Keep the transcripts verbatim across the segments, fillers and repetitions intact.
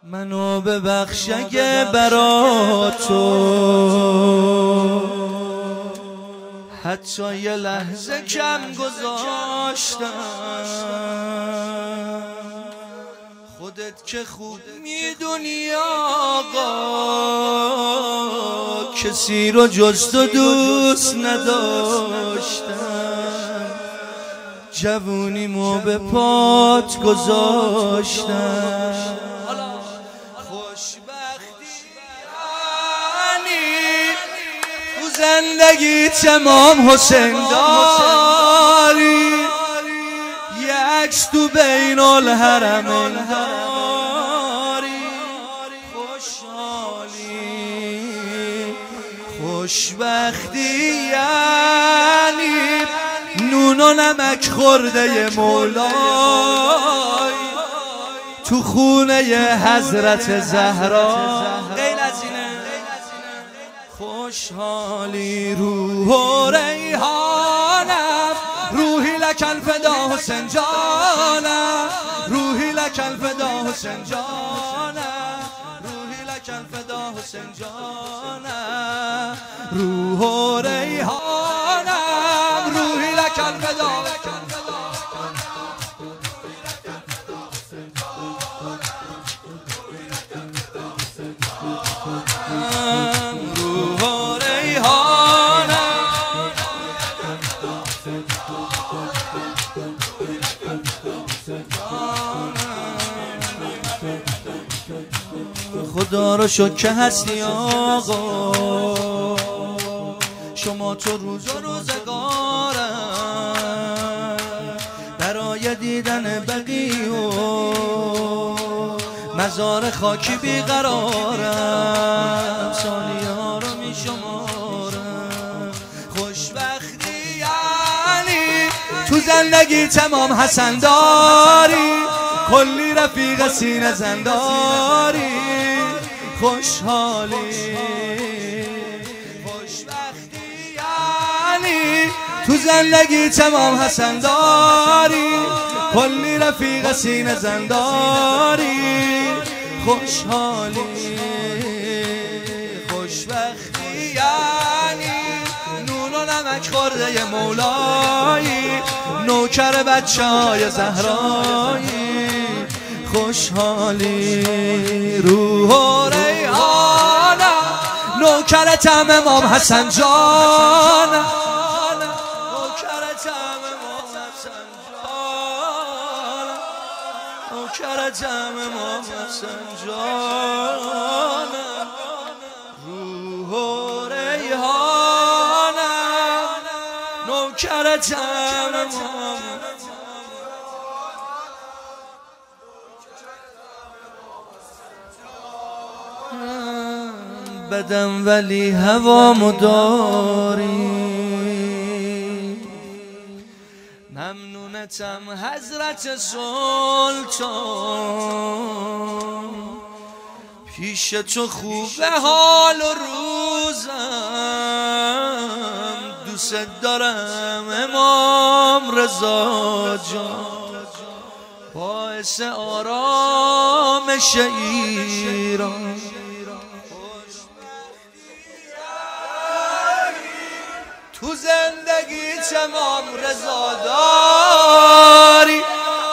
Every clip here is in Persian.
منو ببخش اگه برا تو حتی یه لحظه کم گذاشتم. خودت که خوب میدونی آقا کسی رو جز تو دوست نداشتم. جوونیمو به پات گذاشتم. زندگی تمام حسین داری، یه عکس تو بین الحرمین داری. خوشحالی خوشبختی یعنی نون و نمک خورده مولای تو خونه حضرت زهرا. غیر از اینه خوشحالی روح و ریحانم، روحی لک الفدا حسین جانم، روحی لک الفدا حسین جانم، روحی لک الفدا حسین جانم، روح و ریحانم، روحی لک الفدا. خدا رو شکر که هستی آقا، شما تو روز و روزگارم برای دیدن بقی و مزار خاکی بیقرارم. ثانیه‌ها رو می شمارم. خوشبختی یعنی تو زندگی تمام حسن داری، کلی رفیق سینه زنداری. خوشحالی خوشبختی یعنی تو زندگی تمام حسن داری، کلی رفیق سینه زنداری. خوشحالی خوشبختی یعنی نون و نمک خورده مولایی، نوکر بچه های زهرایی. خوشحالی روح و ریحانم، نوکرتم امام حسن جانم، نوکرتم امام حسن جانم، نوکرتم امام حسن جانم. روح و ریحانم، نوکرتم امام. بدم ولی هوامو داری، ممنونتم حضرت سلطان. پیش تو خوبه حال و روزم، دوست دارم امام رضا جان، باعث آرامش ایران. تو زندگی تمام رضا داری،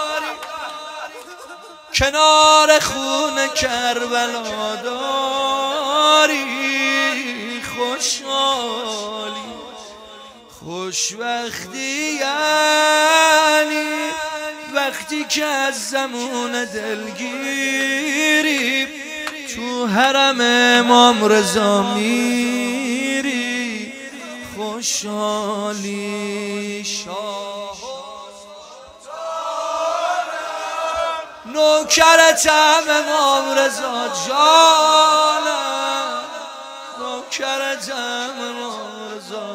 کنار خون کربلا داری. خوشحالی خوشبختی یعنی وقتی که از زمون دلگیری تو حرم امام رضا میری. خوشحالی شاه نوکرتم امام رضا جانم، نوکرتم امام رضا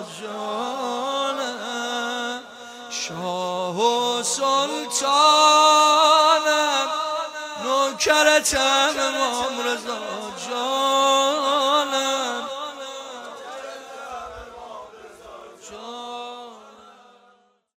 جانم. شاه و سلطانم، نوکرتم امام رضا جانم.